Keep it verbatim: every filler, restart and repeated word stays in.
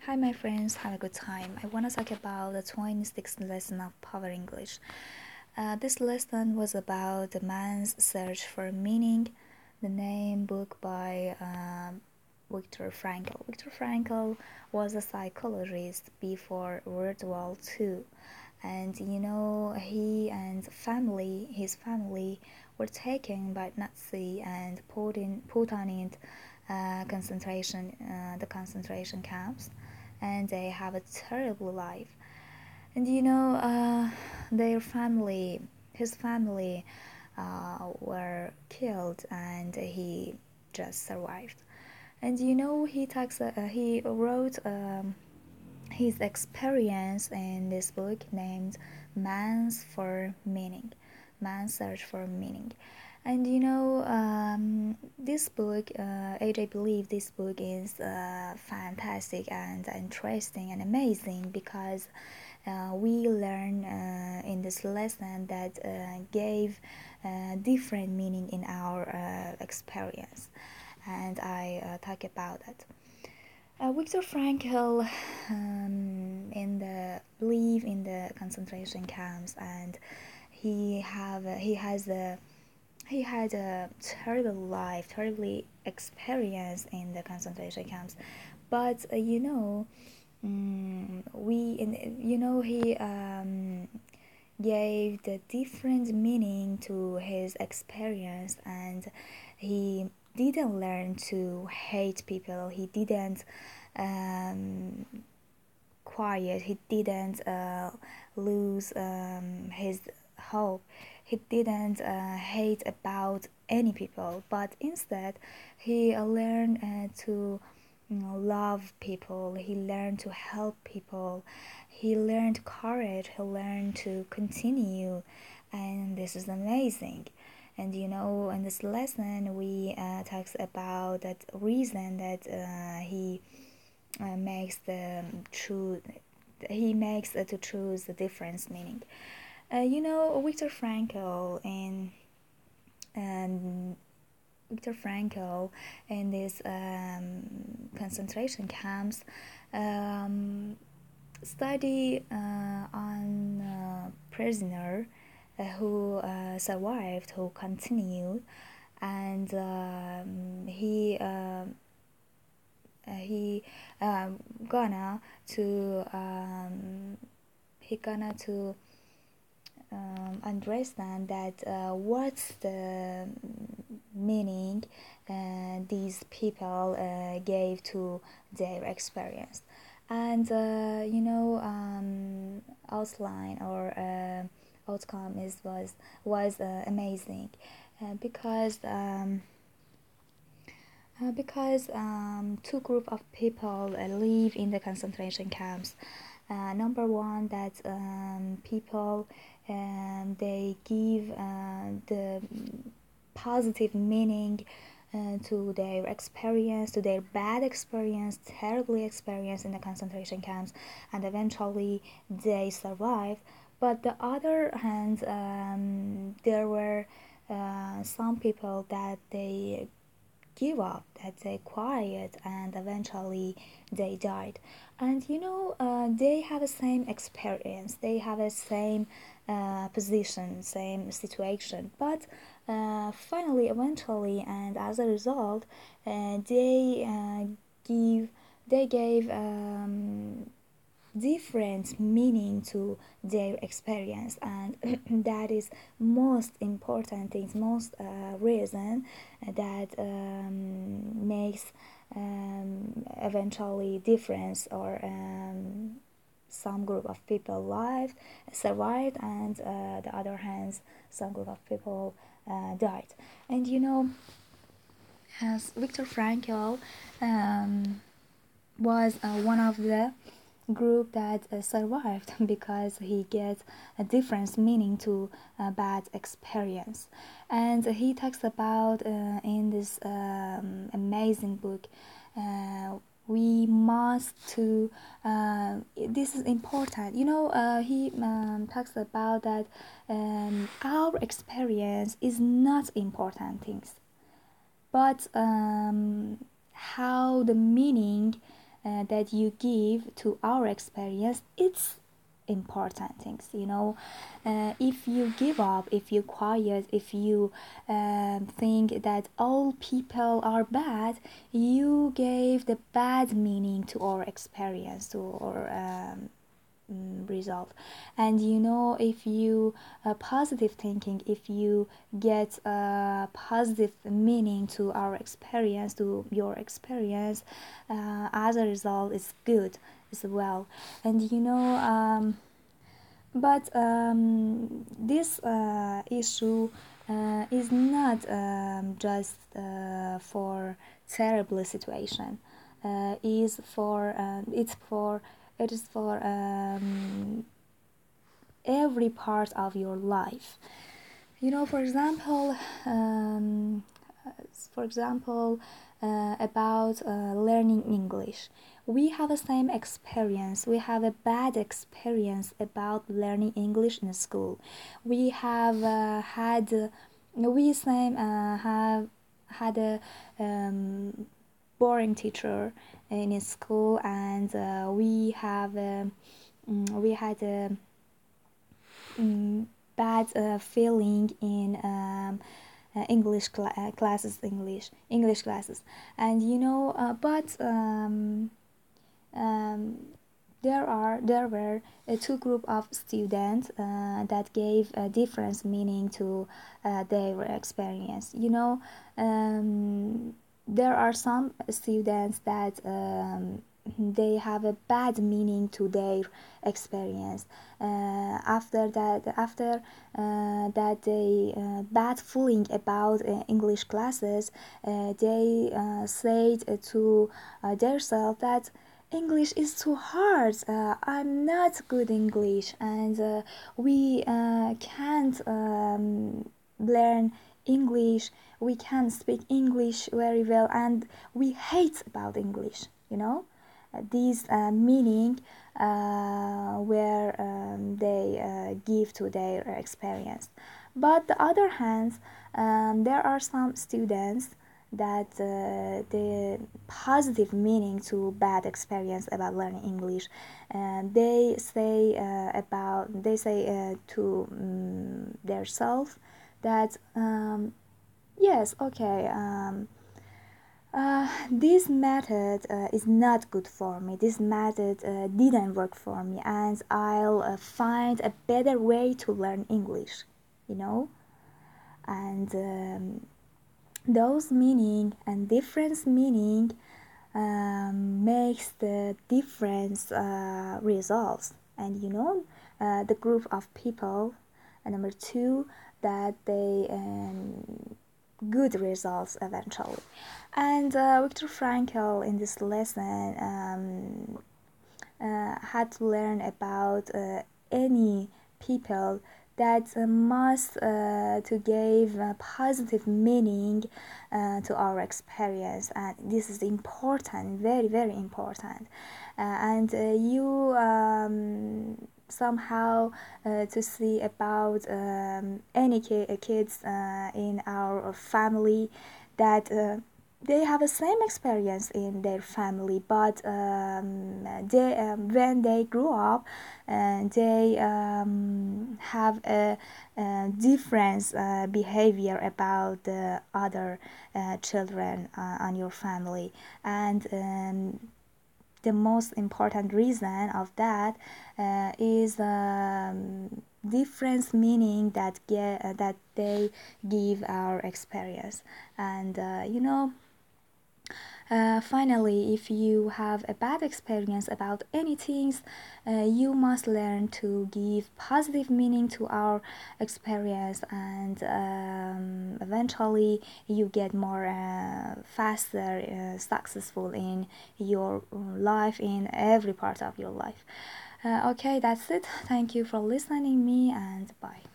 Hi, my friends, have a good time. I want to talk about the twenty-sixth lesson of Power English. Uh, this lesson was about the man's search for meaning, the name book by uh, Viktor Frankl. Viktor Frankl was a psychologist before World War Two, and you know he and family, his family, were taken by Nazi and put in put on it uh, concentration uh, the concentration camps, and they have a terrible life. And you know, uh, their family, his family, uh, were killed, and he just survived. And you know, he talks, uh, he wrote um, his experience in this book named "Man's for Meaning," Man's Search for Meaning. And you know, um, this book, uh, A J believe this book is uh, fantastic and interesting and amazing because uh, we learn uh, in this lesson that uh, gave uh, different meaning in our uh, experience, and I uh, talk about that. Uh, Viktor Frankl um, in the live in the concentration camps, and he have uh, he has a he had a terrible life, terribly experience in the concentration camps. But uh, you know, um, we in you know he um, gave the different meaning to his experience, and he didn't learn to hate people. He didn't um, quiet. He didn't uh, lose um, his hope. He didn't uh, hate about any people, but instead he uh, learned uh, to you know, love people. He learned to help people. He learned courage. He learned to continue, and this is amazing. And you know, in this lesson, we uh, talks about that reason that uh, he uh, makes the true he makes uh, to choose the difference meaning. Uh, you know, Viktor Frankl and and Viktor Frankl in these um, concentration camps um, study uh, on a prisoner uh, who uh, survived, who continued, and um, he uh, uh, he um, gonna to um, he gonna to um, understand that uh, what's the meaning uh, these people uh, gave to their experience, and uh, you know um, outline or uh, outcome is was was uh, amazing uh, because um, uh, because um, two group of people uh, live in the concentration camps. Uh, number one, that um, people um, they give uh, the positive meaning uh, to their experience, to their bad experience, terribly experience in the concentration camps, and eventually they survive. But the other hand, um, there were uh, some people that they give up, that they quiet, and eventually they died. And you know, uh, they have the same experience, they have the same uh, position, same situation, but uh, finally, eventually, and as a result, uh, they uh, give they gave um, different meaning to their experience, and that is most important things, most uh, reason that um, makes um, eventually difference, or um, some group of people live survived, and uh, the other hands some group of people uh, died. And you know, as Viktor Frankl um, was uh, one of the group that uh, survived because he gets a different meaning to a bad experience, and he talks about uh, in this um, amazing book uh, we must to uh, this is important, you know, uh, he um, talks about that um, our experience is not important things, but um, how the meaning uh, that you give to our experience, it's important things, you know. Uh, if you give up, if you quiet, if you um, think that all people are bad, you gave the bad meaning to our experience, to our um, result. And you know, if you uh, positive thinking, if you get a positive meaning to our experience, to your experience, uh, as a result, it's good as well. And you know, um, but um, this uh, issue uh, is not um, just uh, for terrible situation. Uh, is for um, it's for it is for um, every part of your life. You know, for example, um, for example, uh, about uh, learning English. We have the same experience. We have a bad experience about learning English in school. We have uh, had, uh, we same uh, have had a um, boring teacher in school, and uh, we have uh, we had a um, bad uh, feeling in um, uh, English cl- uh, classes, English English classes, and you know, uh, but um, um, there are there were uh, two group of students uh, that gave a different meaning to uh, their experience. You know, um, there are some students that um, they have a bad meaning to their experience. Uh, after that, after uh, that they uh, bad feeling about uh, English classes, uh, they uh, said to uh, themselves that English is too hard. Uh, I'm not good English, and uh, we uh, can't um, learn English. We can't speak English very well, and we hate about English. You know, uh, these uh, meaning uh, where um, they uh, give to their experience. But the other hand, um, there are some students that uh, the positive meaning to bad experience about learning English, and they say uh, about they say uh, to um, their self that um, yes, okay, um, uh, this method uh, is not good for me. This method uh, didn't work for me, and I'll uh, find a better way to learn English, you know. And um, those meaning and difference meaning um, makes the difference uh, results. And you know, uh, the group of people, and number two, that they um, good results eventually. And uh, Viktor Frankl in this lesson um, uh, had to learn about uh, any people that uh, must uh, to give a positive meaning uh, to our experience, and this is important, very very important. Uh, and uh, you um, somehow uh, to see about um, any ki- kids uh, in our family that uh, they have the same experience in their family, but um, they um, when they grew up, and they um, have a, a different uh, behavior about the other uh, children uh, on your family. And um, the most important reason of that uh, is um, difference meaning that get, uh, that they give our experience. And uh, you know, uh, finally, if you have a bad experience about anything, uh, you must learn to give positive meaning to our experience, and um, eventually you get more uh, faster, uh, successful in your life, in every part of your life. Uh, okay, that's it. Thank you for listening me, and bye.